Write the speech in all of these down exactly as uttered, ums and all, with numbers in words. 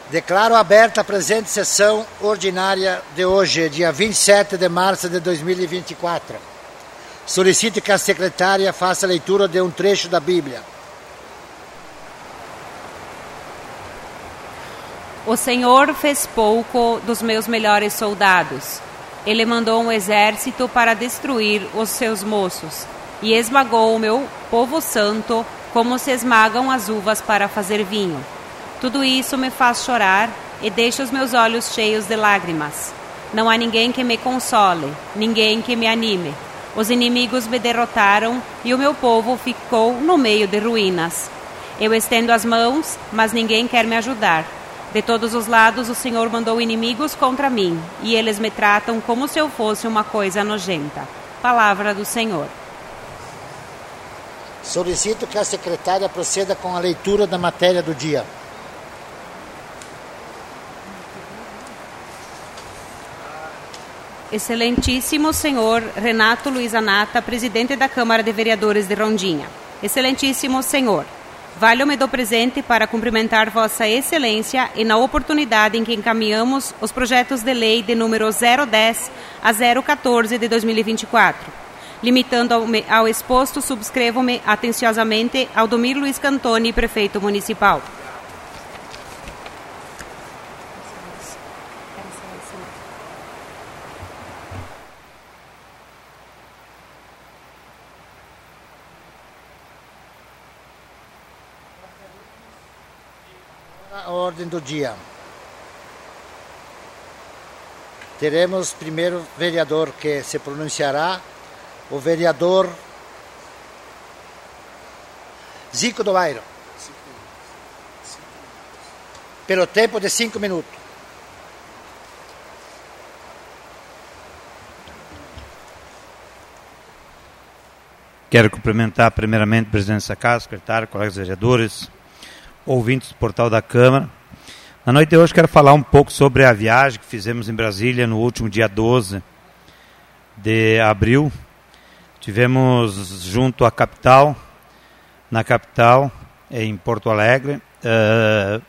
Declaro aberta a presente sessão ordinária de hoje, dia vinte e sete de março de dois mil e vinte e quatro. Solicito que a secretária faça a leitura de um trecho da Bíblia. O Senhor fez pouco dos meus melhores soldados. Ele mandou um exército para destruir os seus moços e esmagou o meu povo santo como se esmagam as uvas para fazer vinho. Tudo isso me faz chorar e deixa os meus olhos cheios de lágrimas. Não há ninguém que me console, ninguém que me anime. Os inimigos me derrotaram e o meu povo ficou no meio de ruínas. Eu estendo as mãos, mas ninguém quer me ajudar. De todos os lados o Senhor mandou inimigos contra mim, e eles me tratam como se eu fosse uma coisa nojenta. Palavra do Senhor. Solicito que a secretária proceda com a leitura da matéria do dia. Excelentíssimo senhor Renato Luiz Anata, presidente da Câmara de Vereadores de Rondinha. Excelentíssimo senhor, valho-me do presente para cumprimentar Vossa Excelência e na oportunidade em que encaminhamos os projetos de lei de número zero dez a zero quatorze de dois mil e vinte e quatro. Limitando ao, ao exposto, subscrevo-me atenciosamente ao Domir Luiz Cantoni, prefeito municipal. A ordem do dia. Teremos primeiro vereador que se pronunciará, o vereador Zico do Bairro, pelo tempo de cinco minutos. Quero cumprimentar primeiramente o presidente da Casa, secretário, colegas vereadores, ouvintes do portal da Câmara. Na noite de hoje quero falar um pouco sobre a viagem que fizemos em Brasília no último dia doze de abril. Tivemos junto à capital, na capital, em Porto Alegre. Uh,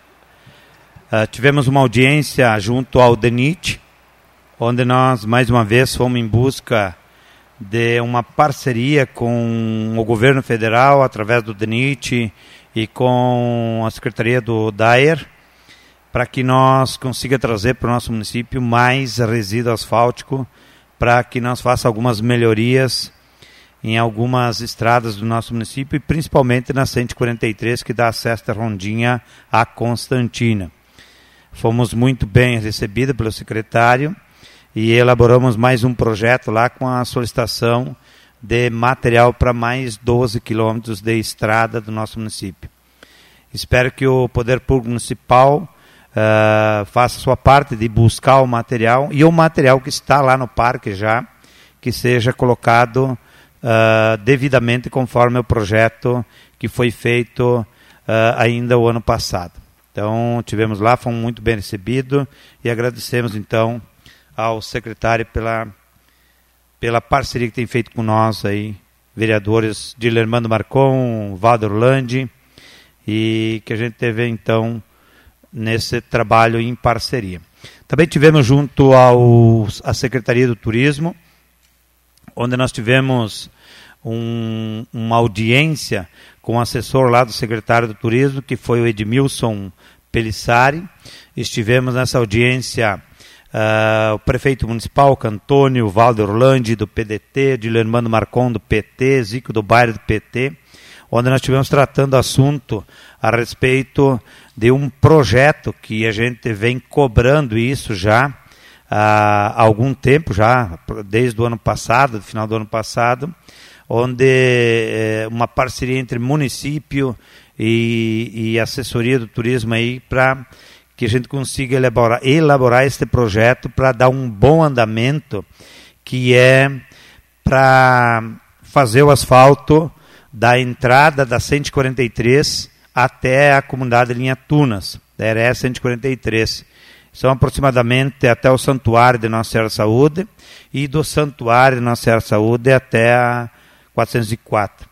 uh, tivemos uma audiência junto ao D N I T, onde nós, mais uma vez, fomos em busca de uma parceria com o governo federal, através do D N I T e com a Secretaria do D A E R, para que nós consiga trazer para o nosso município mais resíduo asfáltico, para que nós faça algumas melhorias em algumas estradas do nosso município e principalmente na cento e quarenta e três, que dá acesso da Rondinha a Constantina. Fomos muito bem recebidos pelo secretário e elaboramos mais um projeto lá com a solicitação de material para mais doze quilômetros de estrada do nosso município. Espero que o Poder Público Municipal uh, faça a sua parte de buscar o material e o material que está lá no parque já, que seja colocado uh, devidamente conforme o projeto que foi feito uh, ainda o ano passado. Então, tivemos lá, fomos muito bem recebidos e agradecemos então ao secretário pela pela parceria que tem feito com nós aí, vereadores Dilermando Marcon, Valdo Orlandi, e que a gente teve então nesse trabalho em parceria. Também tivemos junto ao, à Secretaria do Turismo, onde nós tivemos um, uma audiência com o assessor lá do secretário do Turismo, que foi o Edmilson Pelissari. Estivemos nessa audiência Uh, o prefeito municipal, Cantoni, o Valdo Orlandi do P D T, Dilermando Marcon do P T, Zico do Bairro do P T, onde nós estivemos tratando assunto a respeito de um projeto que a gente vem cobrando isso já uh, há algum tempo, já desde o ano passado, do final do ano passado, onde eh, uma parceria entre município e, e assessoria do turismo aí para que a gente consiga elaborar, elaborar este projeto para dar um bom andamento, que é para fazer o asfalto da entrada da cento e quarenta e três até a comunidade de Linha Tunas, da R S cento e quarenta e três. São aproximadamente até o Santuário de Nossa Senhora da Saúde e do Santuário de Nossa Senhora da Saúde até a quatrocentos e quatro.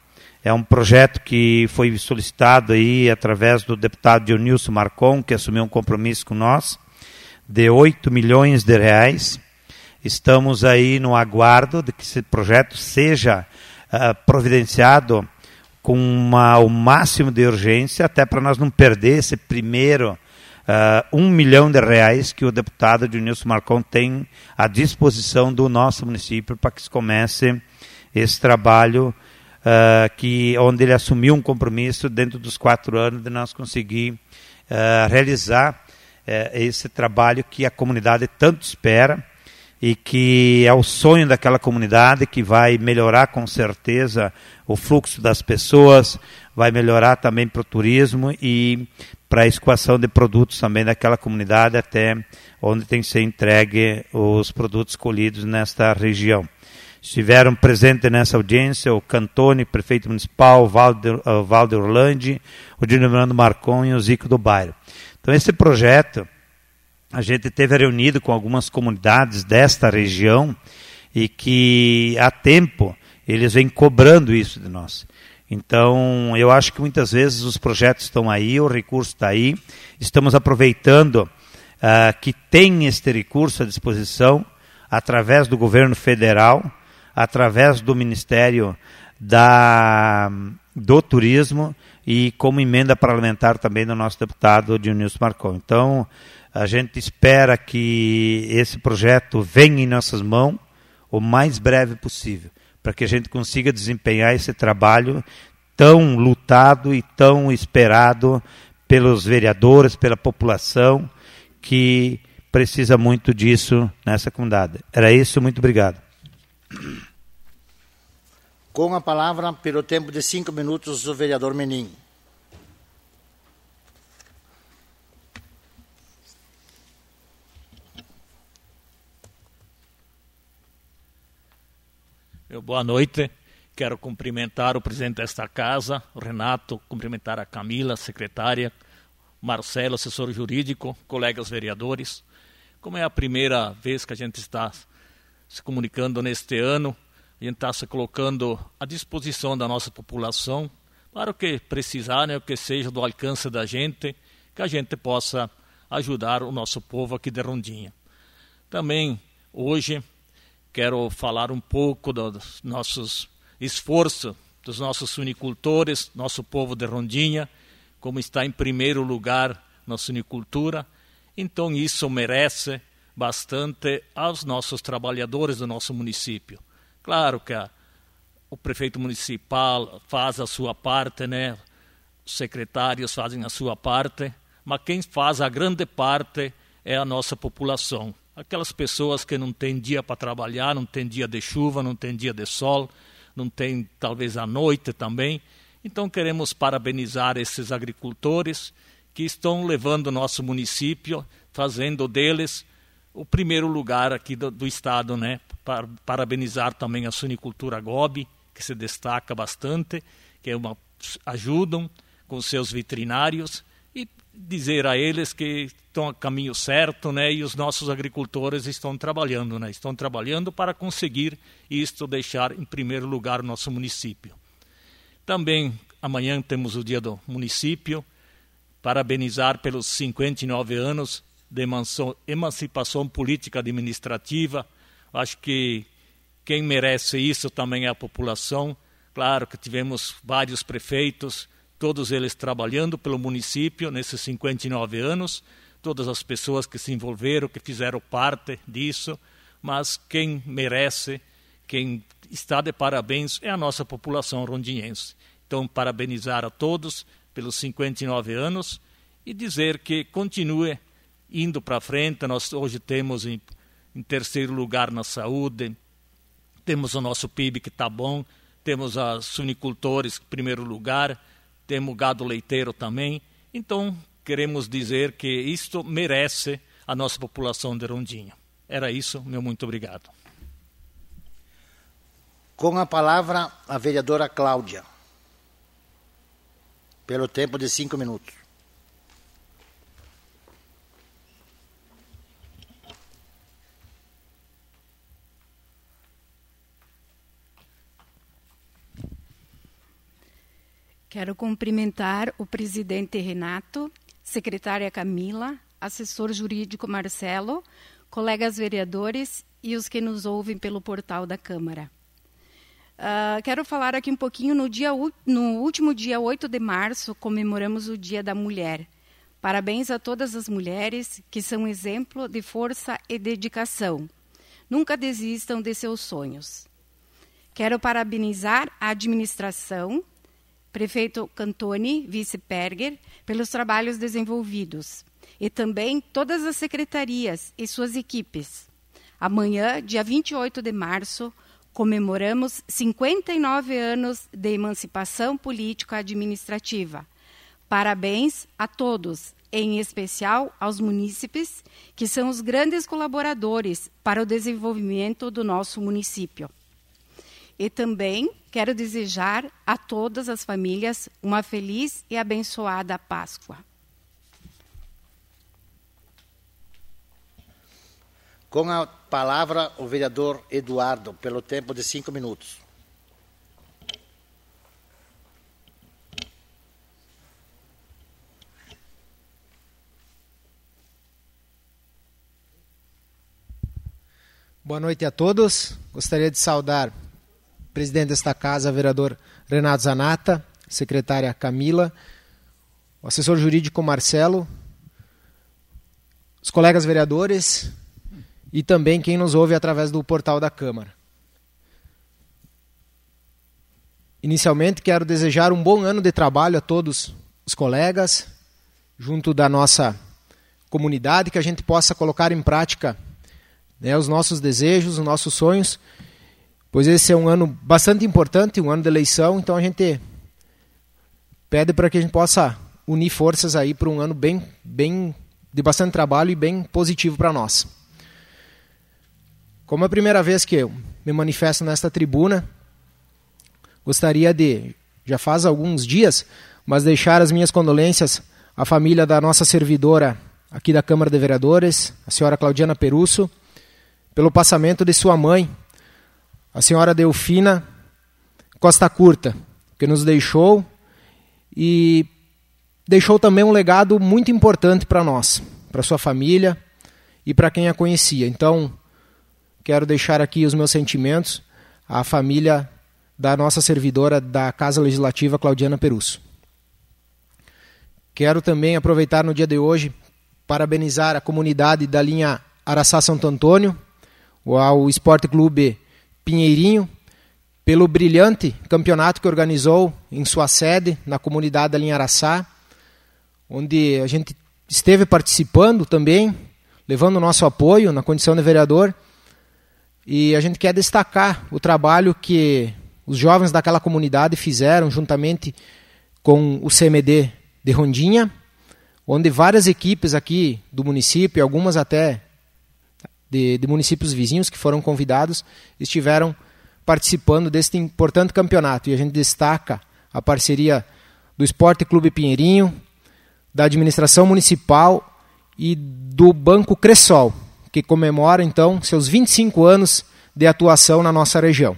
É um projeto que foi solicitado aí através do deputado Dionilson Marcon, que assumiu um compromisso com nós, de oito milhões de reais. Estamos aí no aguardo de que esse projeto seja uh, providenciado com uma, o máximo de urgência, até para nós não perder esse primeiro uh, um milhão de reais que o deputado Dionilson Marcon tem à disposição do nosso município para que se comece esse trabalho, uh, que, onde ele assumiu um compromisso dentro dos quatro anos de nós conseguir uh, realizar uh, esse trabalho que a comunidade tanto espera e que é o sonho daquela comunidade, que vai melhorar com certeza o fluxo das pessoas, vai melhorar também para o turismo e para a escoação de produtos também daquela comunidade, até onde tem que ser entregue os produtos colhidos nesta região. Estiveram presentes nessa audiência o Cantone, prefeito municipal, o Valde, o Valde Orlandi, o Dinamando Marcon e o Zico do Bairro. Então esse projeto, a gente teve reunido com algumas comunidades desta região e que há tempo eles vêm cobrando isso de nós. Então, eu acho que muitas vezes os projetos estão aí, o recurso está aí, estamos aproveitando uh, que tem este recurso à disposição através do governo federal, através do Ministério da, do Turismo e como emenda parlamentar também do nosso deputado Dionilson Marcon. Então, a gente espera que esse projeto venha em nossas mãos o mais breve possível, para que a gente consiga desempenhar esse trabalho tão lutado e tão esperado pelos vereadores, pela população, que precisa muito disso nessa comunidade. Era isso, muito obrigado. Com a palavra, pelo tempo de cinco minutos, o vereador Menin. Meu boa noite. Quero cumprimentar o presidente desta casa, o Renato, cumprimentar a Camila, secretária, Marcelo, assessor jurídico, colegas vereadores. Como é a primeira vez que a gente está se comunicando neste ano, a gente está se colocando à disposição da nossa população para o que precisar, né, o que seja do alcance da gente, que a gente possa ajudar o nosso povo aqui de Rondinha. Também, hoje, quero falar um pouco dos nossos esforços, dos nossos suinicultores, nosso povo de Rondinha, como está em primeiro lugar na suinicultura. Então isso merece bastante aos nossos trabalhadores do nosso município. Claro que a, o prefeito municipal faz a sua parte, né? Os secretários fazem a sua parte, mas quem faz a grande parte é a nossa população. Aquelas pessoas que não têm dia para trabalhar, não tem dia de chuva, não tem dia de sol, não tem talvez à noite também. Então queremos parabenizar esses agricultores que estão levando o nosso município, fazendo deles o primeiro lugar aqui do, do estado, né? Para, parabenizar também a suinicultura Gobi, que se destaca bastante, que é uma, ajudam com seus veterinários, e dizer a eles que estão a caminho certo, né? E os nossos agricultores estão trabalhando, né? Estão trabalhando para conseguir isto, deixar em primeiro lugar o nosso município. Também amanhã temos o dia do município, parabenizar pelos cinquenta e nove anos de emancipação política administrativa. Acho que quem merece isso também é a população. Claro que tivemos vários prefeitos, todos eles trabalhando pelo município nesses cinquenta e nove anos, todas as pessoas que se envolveram, que fizeram parte disso, mas quem merece, quem está de parabéns é a nossa população rondinhense. Então, parabenizar a todos pelos cinquenta e nove anos e dizer que continue indo para frente. Nós hoje temos em, em terceiro lugar na saúde, temos o nosso P I B que está bom, temos os suinicultores em primeiro lugar, temos o gado leiteiro também. Então, queremos dizer que isto merece a nossa população de Rondinha. Era isso, meu muito obrigado. Com a palavra, a vereadora Cláudia, pelo tempo de cinco minutos. Quero cumprimentar o presidente Renato, secretária Camila, assessor jurídico Marcelo, colegas vereadores e os que nos ouvem pelo portal da Câmara. Uh, quero falar aqui um pouquinho, no, dia, no último dia oito de março, comemoramos o Dia da Mulher. Parabéns a todas as mulheres que são exemplo de força e dedicação. Nunca desistam de seus sonhos. Quero parabenizar a administração, prefeito Cantoni, vice Perger, pelos trabalhos desenvolvidos. E também todas as secretarias e suas equipes. Amanhã, dia vinte e oito de março, comemoramos cinquenta e nove anos de emancipação político-administrativa. Parabéns a todos, em especial aos munícipes, que são os grandes colaboradores para o desenvolvimento do nosso município. E também quero desejar a todas as famílias uma feliz e abençoada Páscoa. Com a palavra, o vereador Eduardo, pelo tempo de cinco minutos. Boa noite a todos. Gostaria de saudar o presidente desta casa, vereador Renato Zanata, secretária Camila, o assessor jurídico Marcelo, os colegas vereadores e também quem nos ouve através do portal da Câmara. Inicialmente, quero desejar um bom ano de trabalho a todos os colegas, junto da nossa comunidade, que a gente possa colocar em prática, né, os nossos desejos, os nossos sonhos, pois esse é um ano bastante importante, um ano de eleição, então a gente pede para que a gente possa unir forças aí para um ano bem, bem de bastante trabalho e bem positivo para nós. Como é a primeira vez que eu me manifesto nesta tribuna, gostaria de, já faz alguns dias, mas deixar as minhas condolências à família da nossa servidora aqui da Câmara de Vereadores, a senhora Claudiana Perusso, pelo passamento de sua mãe, a senhora Delfina Costa Curta, que nos deixou e deixou também um legado muito importante para nós, para sua família e para quem a conhecia. Então, quero deixar aqui os meus sentimentos à família da nossa servidora da Casa Legislativa, Claudiana Perusso. Quero também aproveitar no dia de hoje, parabenizar a comunidade da linha Araçá Santo Antônio, ao Esporte Clube Pinheirinho, pelo brilhante campeonato que organizou em sua sede, na comunidade da linha Araçá, onde a gente esteve participando também, levando o nosso apoio na condição de vereador. E a gente quer destacar o trabalho que os jovens daquela comunidade fizeram juntamente com o C M D de Rondinha, onde várias equipes aqui do município, algumas até de, de municípios vizinhos que foram convidados, estiveram participando deste importante campeonato. E a gente destaca a parceria do Esporte Clube Pinheirinho, da administração municipal e do Banco Cressol, que comemora, então, seus vinte e cinco anos de atuação na nossa região.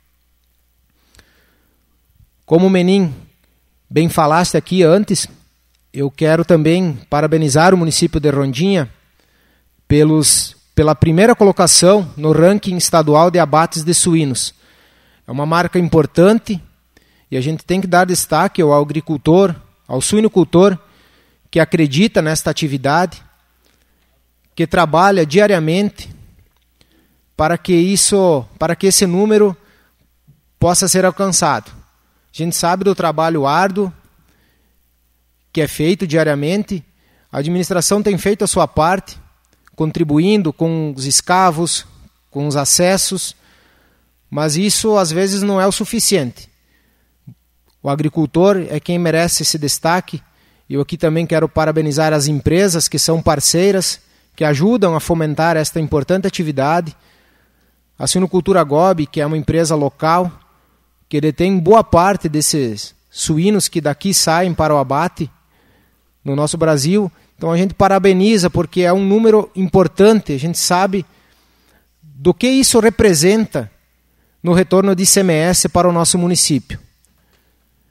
Como o Menin bem falaste aqui antes, eu quero também parabenizar o município de Rondinha pelos, pela primeira colocação no ranking estadual de abates de suínos. É uma marca importante e a gente tem que dar destaque ao agricultor, ao suinocultor, que acredita nesta atividade, que trabalha diariamente para que isso, para que esse número possa ser alcançado. A gente sabe do trabalho árduo que é feito diariamente. A administração tem feito a sua parte, contribuindo com os escavos, com os acessos, mas isso às vezes não é o suficiente. O agricultor é quem merece esse destaque. Eu aqui também quero parabenizar as empresas que são parceiras, que ajudam a fomentar esta importante atividade. A Suinocultura Gobi, que é uma empresa local, que detém boa parte desses suínos que daqui saem para o abate no nosso Brasil. Então a gente parabeniza porque é um número importante, a gente sabe do que isso representa no retorno de I C M S para o nosso município.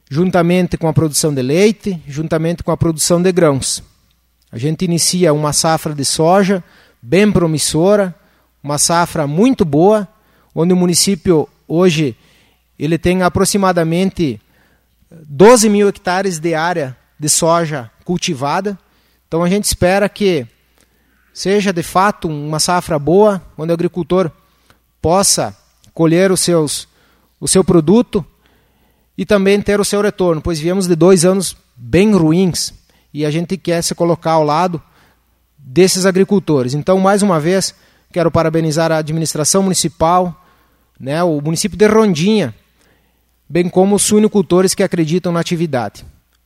juntamente com a produção de leite, juntamente com a produção de grãos. A gente inicia uma safra de soja bem promissora, uma safra muito boa, onde o município hoje ele tem aproximadamente doze mil hectares de área de soja cultivada. Então a gente espera que seja de fato uma safra boa, onde o agricultor possa colher os seus, o seu produto e também ter o seu retorno, pois viemos de dois anos bem ruins e a gente quer se colocar ao lado desses agricultores. Então, mais uma vez, quero parabenizar a administração municipal, né, o município de Rondinha, bem como os suinocultores que acreditam na atividade.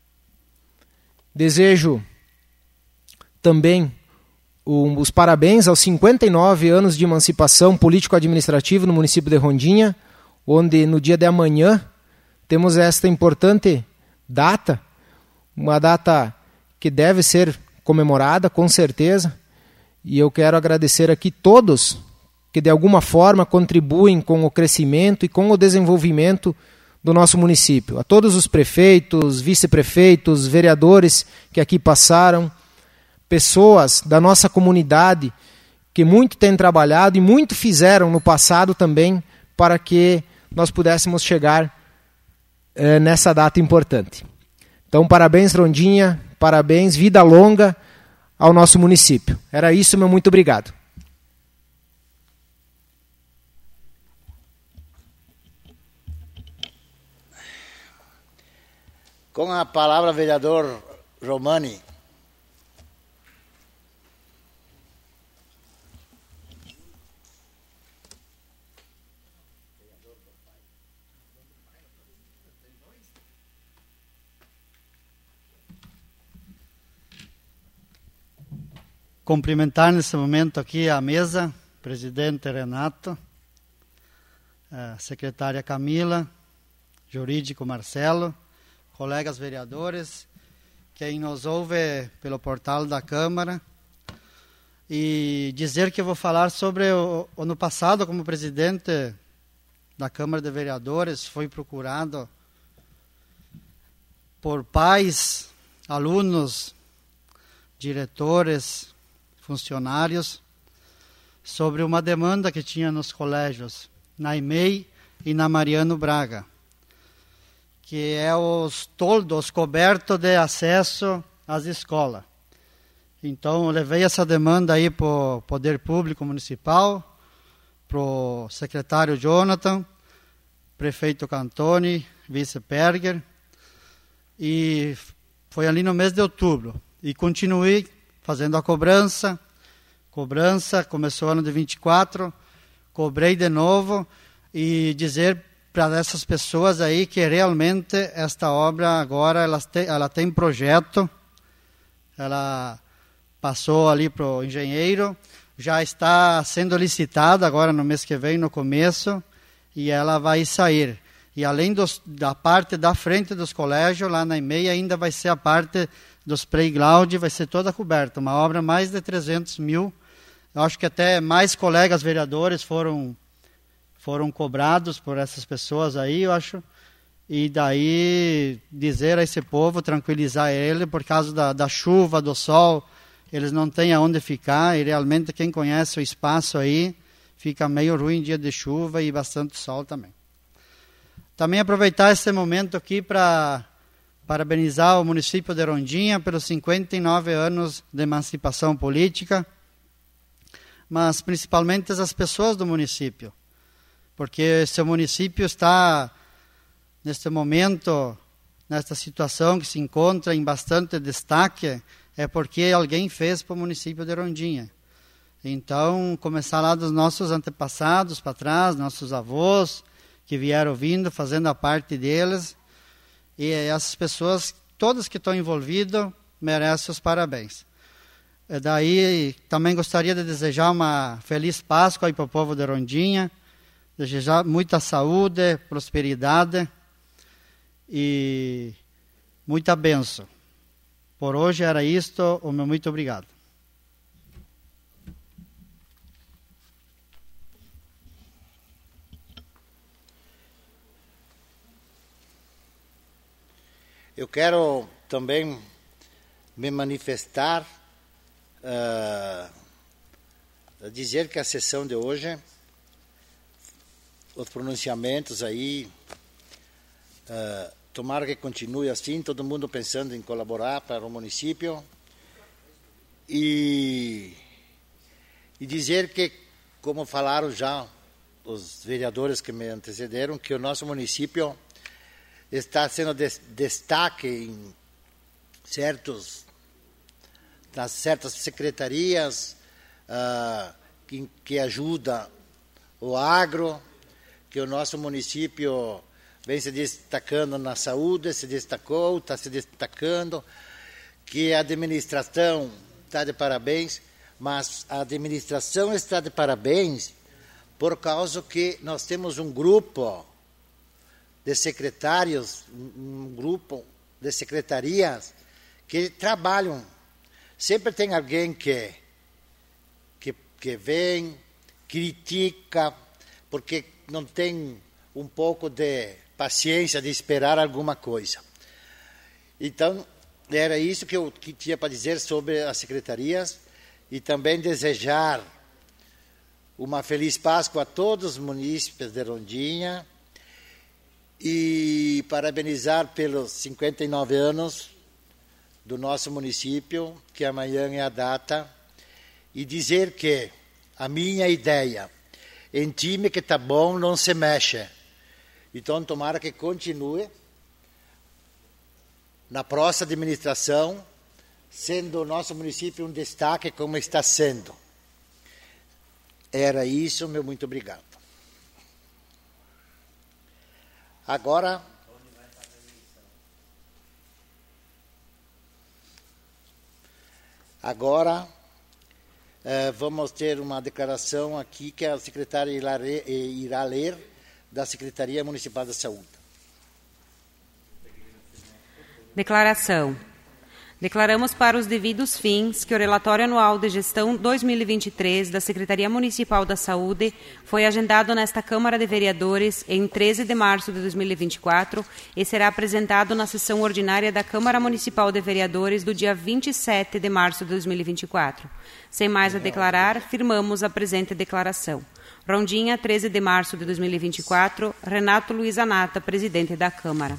Desejo também um, os parabéns aos cinquenta e nove anos de emancipação político-administrativa no município de Rondinha, onde no dia de amanhã temos esta importante data, uma data que deve ser comemorada, com certeza, e eu quero agradecer aqui todos que de alguma forma contribuem com o crescimento e com o desenvolvimento do nosso município. A todos os prefeitos, vice-prefeitos, vereadores que aqui passaram, pessoas da nossa comunidade que muito têm trabalhado e muito fizeram no passado também para que nós pudéssemos chegar eh, nessa data importante. Então, parabéns, Rondinha, parabéns, vida longa ao nosso município. Era isso, meu muito obrigado. Com a palavra, vereador Romani. Cumprimentar nesse momento aqui a mesa, presidente Renato, a secretária Camila, jurídico Marcelo, colegas vereadores, quem nos ouve pelo portal da Câmara, e dizer que eu vou falar sobre o ano passado, como presidente da Câmara de Vereadores, fui procurado por pais, alunos, diretores, funcionários, sobre uma demanda que tinha nos colégios, na E M E I e na Mariano Braga, que é os toldos cobertos de acesso às escolas. Então, eu levei essa demanda aí para o Poder Público Municipal, para o secretário Jonathan, prefeito Cantoni, vice Perger, e foi ali no mês de outubro. E continuei fazendo a cobrança, cobrança, começou o ano de vinte e quatro, cobrei de novo, e dizer para essas pessoas aí que realmente esta obra agora ela tem, ela tem projeto, ela passou ali para o engenheiro, já está sendo licitada agora no mês que vem, no começo, e ela vai sair. E além dos, da parte da frente dos colégios, lá na E M E I ainda vai ser a parte dos playground, vai ser toda coberta, uma obra mais de trezentos mil. Eu acho que até mais colegas vereadores foram, foram cobrados por essas pessoas aí, eu acho. E daí dizer a esse povo, tranquilizar ele, por causa da, da chuva, do sol, eles não têm aonde ficar, e realmente quem conhece o espaço aí, fica meio ruim dia de chuva e bastante sol também. Também aproveitar esse momento aqui para parabenizar o município de Rondinha pelos cinquenta e nove anos de emancipação política, mas principalmente as pessoas do município, porque seu município está, neste momento, nesta situação que se encontra em bastante destaque, é porque alguém fez para o município de Rondinha. Então, começar lá dos nossos antepassados para trás, nossos avós, que vieram vindo, fazendo a parte deles, e essas pessoas, todas que estão envolvidas, merecem os parabéns. E daí, também gostaria de desejar uma feliz Páscoa aí para o povo de Rondinha, desejar muita saúde, prosperidade e muita bênção. Por hoje era isto, o meu muito obrigado. Eu quero também me manifestar, uh, dizer que a sessão de hoje, os pronunciamentos aí, uh, tomara que continue assim, todo mundo pensando em colaborar para o município, e, e dizer que, como falaram já os vereadores que me antecederam, que o nosso município está sendo de, destaque em certos, nas certas secretarias uh, que, que ajuda o agro, que o nosso município vem se destacando na saúde, se destacou, está se destacando, que a administração está de parabéns, mas a administração está de parabéns por causa que nós temos um grupo de secretários, um grupo de secretarias que trabalham. Sempre tem alguém que, que, que vem, critica, porque não tem um pouco de paciência de esperar alguma coisa. Então, era isso que eu que tinha para dizer sobre as secretarias e também desejar uma feliz Páscoa a todos os munícipes de Rondinha e parabenizar pelos cinquenta e nove anos do nosso município, que amanhã é a data, e dizer que a minha ideia, em time que está bom, não se mexe. Então, tomara que continue na próxima administração, sendo o nosso município um destaque como está sendo. Era isso, meu muito obrigado. Agora, agora eh, vamos ter uma declaração aqui que a secretária irá ler da Secretaria Municipal da Saúde. Declaração. Declaramos para os devidos fins que o relatório anual de gestão dois mil e vinte e três da Secretaria Municipal da Saúde foi agendado nesta Câmara de Vereadores em treze de março de dois mil e vinte e quatro e será apresentado na sessão ordinária da Câmara Municipal de Vereadores do dia vinte e sete de março de dois mil e vinte e quatro. Sem mais a declarar, firmamos a presente declaração. Rondinha, treze de março de dois mil e vinte e quatro, Renato Luiz Anata, presidente da Câmara.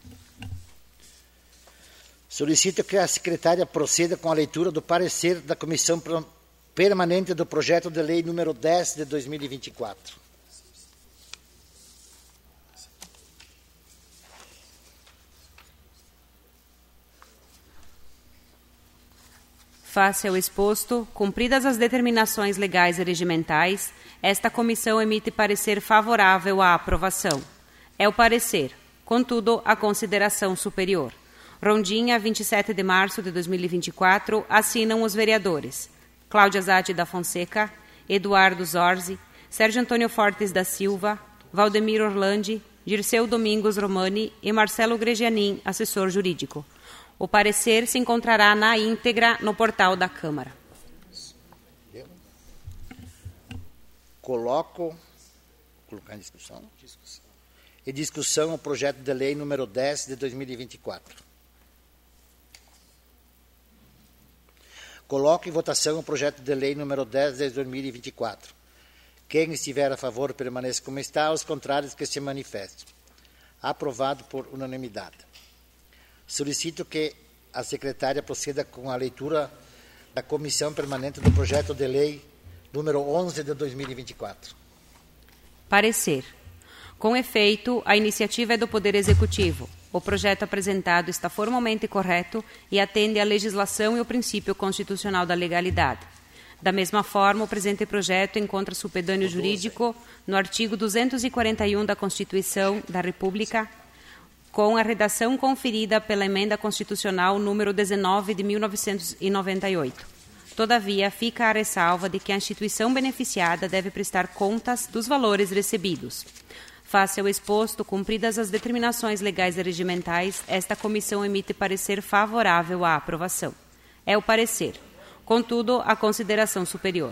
Solicito que a secretária proceda com a leitura do parecer da Comissão Permanente do Projeto de Lei número dez de dois mil e vinte e quatro. Face ao exposto, cumpridas as determinações legais e regimentais, esta comissão emite parecer favorável à aprovação. É o parecer, contudo, a consideração superior. Rondinha, vinte e sete de março de dois mil e vinte e quatro, assinam os vereadores Cláudia Zatti da Fonseca, Eduardo Zorzi, Sérgio Antônio Fortes da Silva, Valdemir Orlandi, Dirceu Domingos Romani e Marcelo Gregianin, assessor jurídico. O parecer se encontrará na íntegra no portal da Câmara. Coloco, colocar em discussão, discussão. Em discussão o projeto de lei número dez de dois mil e vinte e quatro. Coloco em votação o projeto de lei número dez de dois mil e vinte e quatro. Quem estiver a favor permaneça como está, os contrários que se manifestem. Aprovado por unanimidade. Solicito que a secretária proceda com a leitura da Comissão Permanente do Projeto de Lei número onze de dois mil e vinte e quatro. Parecer. Com efeito, a iniciativa é do Poder Executivo. O projeto apresentado está formalmente correto e atende à legislação e ao princípio constitucional da legalidade. Da mesma forma, o presente projeto encontra supedâneo jurídico no artigo duzentos e quarenta e um da Constituição da República, com a redação conferida pela Emenda Constitucional número dezenove de mil novecentos e noventa e oito. Todavia, fica a ressalva de que a instituição beneficiada deve prestar contas dos valores recebidos. Face ao exposto, cumpridas as determinações legais e regimentais, esta comissão emite parecer favorável à aprovação. É o parecer. Contudo, a consideração superior.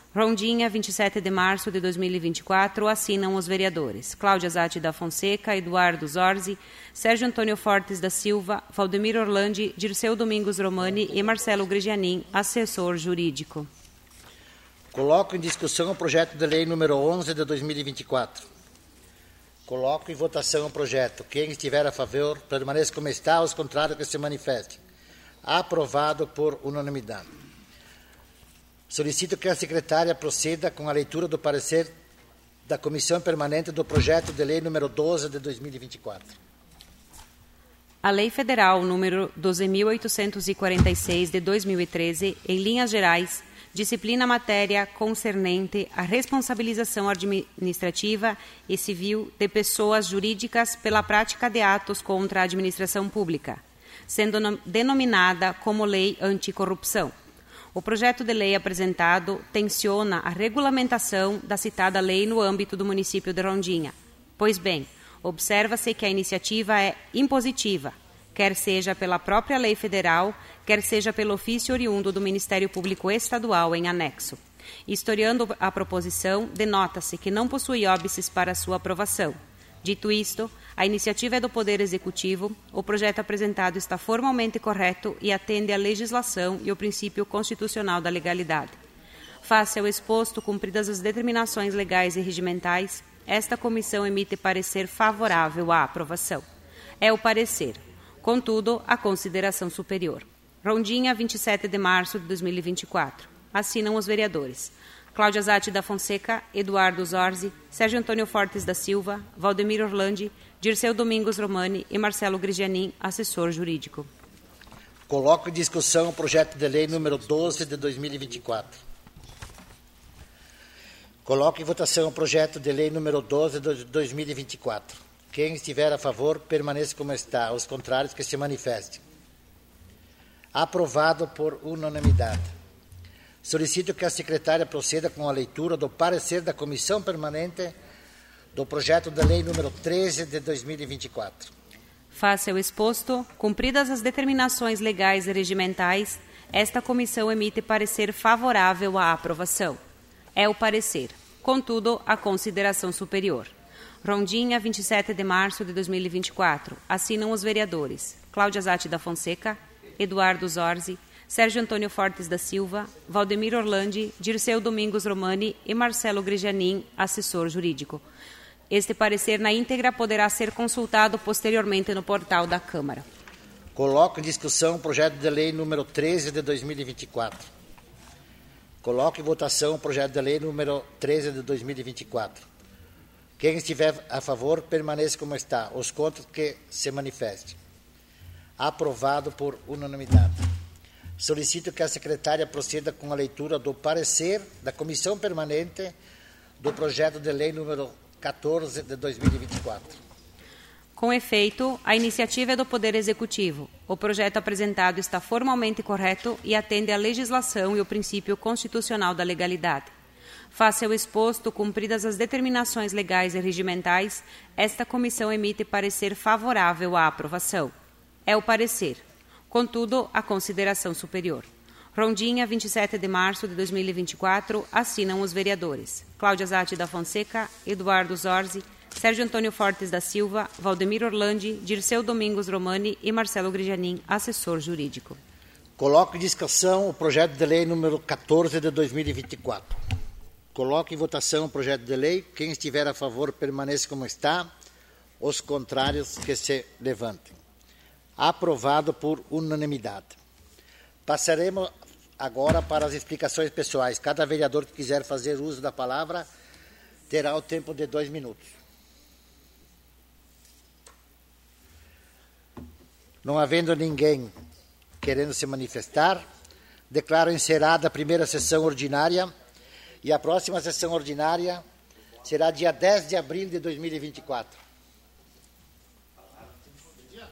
Rondinha, vinte e sete de março de dois mil e vinte e quatro, assinam os vereadores Cláudia Zatti da Fonseca, Eduardo Zorzi, Sérgio Antônio Fortes da Silva, Valdemir Orlandi, Dirceu Domingos Romani e Marcelo Grigianin, assessor jurídico. Coloco em discussão o projeto de lei número onze de dois mil e vinte e quatro. Coloco em votação o projeto. Quem estiver a favor, permaneça como está, os contrários que se manifestem. Aprovado por unanimidade. Solicito que a secretária proceda com a leitura do parecer da Comissão Permanente do projeto de lei número doze de dois mil e vinte e quatro. A Lei Federal número doze mil oitocentos e quarenta e seis de dois mil e treze, em linhas gerais, disciplina a matéria concernente à responsabilização administrativa e civil de pessoas jurídicas pela prática de atos contra a administração pública, sendo denominada como Lei Anticorrupção. O projeto de lei apresentado tenciona a regulamentação da citada lei no âmbito do município de Rondinha. Pois bem, observa-se que a iniciativa é impositiva, quer seja pela própria lei federal, quer seja pelo ofício oriundo do Ministério Público Estadual em anexo. Historiando a proposição, denota-se que não possui óbices para sua aprovação. Dito isto, a iniciativa é do Poder Executivo, o projeto apresentado está formalmente correto e atende à legislação e ao princípio constitucional da legalidade. Face ao exposto, cumpridas as determinações legais e regimentais, esta comissão emite parecer favorável à aprovação. É o parecer. Contudo, a consideração superior. Rondinha, vinte e sete de março de dois mil e vinte e quatro. Assinam os vereadores Cláudia Zatti da Fonseca, Eduardo Zorzi, Sérgio Antônio Fortes da Silva, Valdemir Orlandi, Dirceu Domingos Romani e Marcelo Grigianin, assessor jurídico. Coloco em discussão o projeto de lei número doze de dois mil e vinte e quatro. Coloco em votação o projeto de lei número doze de dois mil e vinte e quatro. Quem estiver a favor, permaneça como está. Os contrários, que se manifestem. Aprovado por unanimidade. Solicito que a secretária proceda com a leitura do parecer da Comissão Permanente do projeto de lei número treze de dois mil e vinte e quatro. Face ao exposto, cumpridas as determinações legais e regimentais, esta comissão emite parecer favorável à aprovação. É o parecer. Contudo, a consideração superior. Rondinha, vinte e sete de março de dois mil e vinte e quatro. Assinam os vereadores Cláudia Zatti da Fonseca, Eduardo Zorzi, Sérgio Antônio Fortes da Silva, Valdemir Orlandi, Dirceu Domingos Romani e Marcelo Grigianin, assessor jurídico. Este parecer na íntegra poderá ser consultado posteriormente no portal da Câmara. Coloco em discussão o projeto de lei número treze de dois mil e vinte e quatro. Coloco em votação o projeto de lei número treze de dois mil e vinte e quatro. Quem estiver a favor, permaneça como está. Os contras, que se manifeste. Aprovado por unanimidade. Solicito que a secretária proceda com a leitura do parecer da Comissão Permanente do projeto de lei número catorze de dois mil e vinte e quatro. Com efeito, a iniciativa é do Poder Executivo. O projeto apresentado está formalmente correto e atende à legislação e ao princípio constitucional da legalidade. Face ao exposto, cumpridas as determinações legais e regimentais, esta comissão emite parecer favorável à aprovação. É o parecer. Contudo, a consideração superior. Rondinha, vinte e sete de março de dois mil e vinte e quatro, assinam os vereadores Cláudia Zatti da Fonseca, Eduardo Zorzi, Sérgio Antônio Fortes da Silva, Valdemir Orlandi, Dirceu Domingos Romani e Marcelo Grigianin, assessor jurídico. Coloco em discussão o projeto de lei número catorze de dois mil e vinte e quatro. Coloco em votação o projeto de lei. Quem estiver a favor, permaneça como está. Os contrários, que se levantem. Aprovado por unanimidade. Passaremos agora para as explicações pessoais. Cada vereador que quiser fazer uso da palavra terá o tempo de dois minutos. Não havendo ninguém querendo se manifestar, declaro encerrada a primeira sessão ordinária e a próxima sessão ordinária será dia dez de abril de dois mil e vinte e quatro.